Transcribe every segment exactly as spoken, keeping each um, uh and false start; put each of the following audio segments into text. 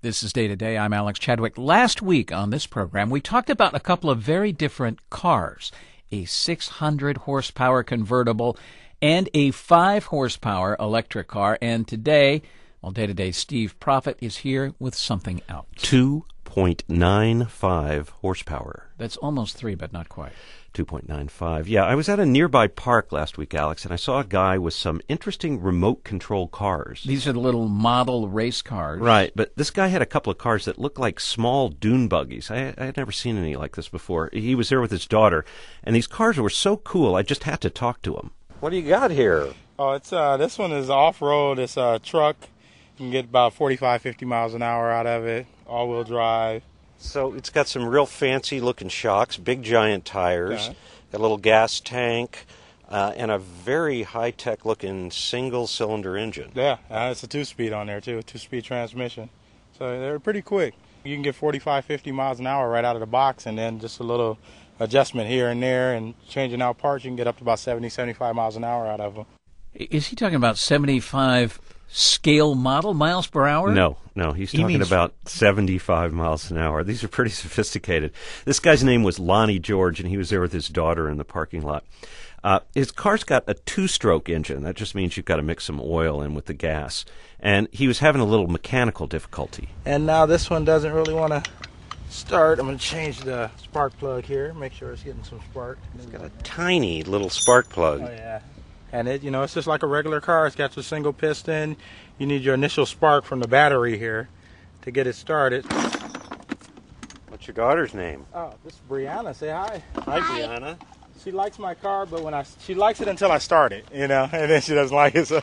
This is Day to Day. I'm Alex Chadwick. Last week on this program, we talked about a couple of very different cars, a six hundred horsepower convertible and a five horsepower electric car. And today, well, Day to Day Steve Proffitt is here with something else. two point nine five horsepower. That's almost three, but not quite. two point nine five. Yeah, I was at a nearby park last week, Alex, and I saw a guy with some interesting remote control cars. These are the little model race cars. Right, but this guy had a couple of cars that looked like small dune buggies. I, I had never seen any like this before. He was there with his daughter, and these cars were so cool, I just had to talk to him. What do you got here? Oh, it's uh, this one is off-road. It's a truck. You can get about forty-five, fifty miles an hour out of it, all-wheel drive. So it's got some real fancy-looking shocks, big giant tires, Okay. got a little gas tank, uh, and a very high-tech looking single-cylinder engine. Yeah, uh, it's a two-speed on there, too, a two-speed transmission. So they're pretty quick. You can get forty-five, fifty miles an hour right out of the box, and then just a little adjustment here and there and changing out parts, you can get up to about seventy, seventy-five miles an hour out of them. Is he talking about seventy-five scale model miles per hour? No, no, he's He talking means- about seventy-five miles an hour. These are pretty sophisticated. This guy's name was Lonnie George, and he was there with his daughter in the parking lot. Uh, his car's got a two-stroke engine. That just means you've got to mix some oil in with the gas. And he was having a little mechanical difficulty. And now this one doesn't really want to start. I'm going to change the spark plug here, make sure it's getting some spark. It's got a tiny little spark plug. Oh, yeah. And it, you know, it's just like a regular car. It's got your single piston. You need your initial spark from the battery here to get it started. What's your daughter's name? Oh, this is Brianna. Say hi. Hi, Brianna. She likes my car, but when I she likes it until I start it, you know, and then she doesn't like it. So.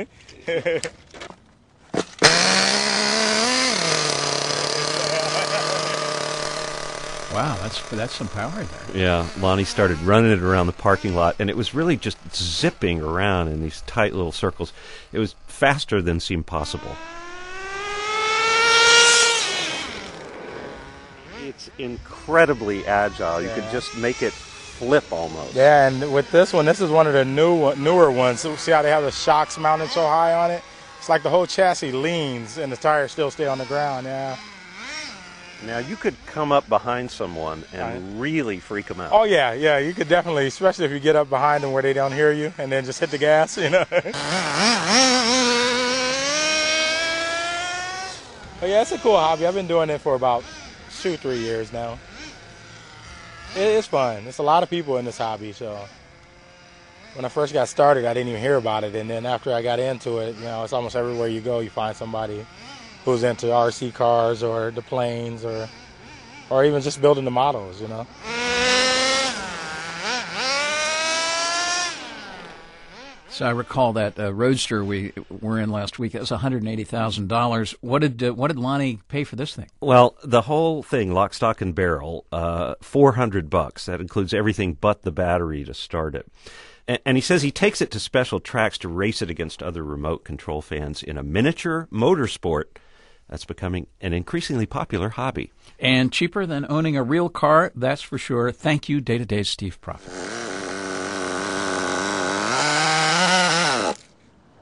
Wow, that's that's some power there. Yeah, Lonnie started running it around the parking lot, and it was really just zipping around in these tight little circles. It was faster than seemed possible. It's incredibly agile. You Yeah. could just make it flip almost. Yeah, and with this one, this is one of the new one- newer ones. So see how they have the shocks mounted so high on it? It's like the whole chassis leans, and the tires still stay on the ground. Yeah. Now, you could come up behind someone and Right. really freak them out. Oh yeah, yeah. You could definitely, especially if you get up behind them where they don't hear you, and then just hit the gas. You know. But yeah, it's a cool hobby. I've been doing it for about two, three years now. It, it's fun. There's a lot of people in this hobby, so when I first got started, I didn't even hear about it, and then after I got into it, you know, it's almost everywhere you go, you find somebody who's into R C cars or the planes or or even just building the models, you know. So I recall that uh, Roadster we were in last week. It was one hundred eighty thousand dollars. What did uh, what did Lonnie pay for this thing? Well, the whole thing, lock, stock, and barrel, uh, four hundred bucks. That includes everything but the battery to start it. And, and he says he takes it to special tracks to race it against other remote control fans in a miniature motorsport that's becoming an increasingly popular hobby. And cheaper than owning a real car, that's for sure. Thank you, Day to Day Steve Proffitt.